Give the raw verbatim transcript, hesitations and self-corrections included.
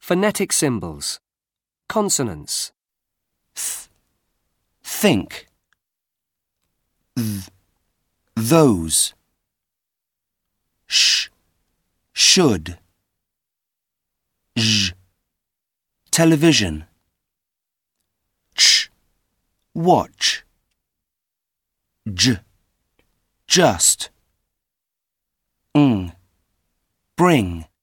Phonetic symbols. Consonants. Th, think. Th, those. Sh, should. J, television. Ch, watch. J, just. Ng, bring.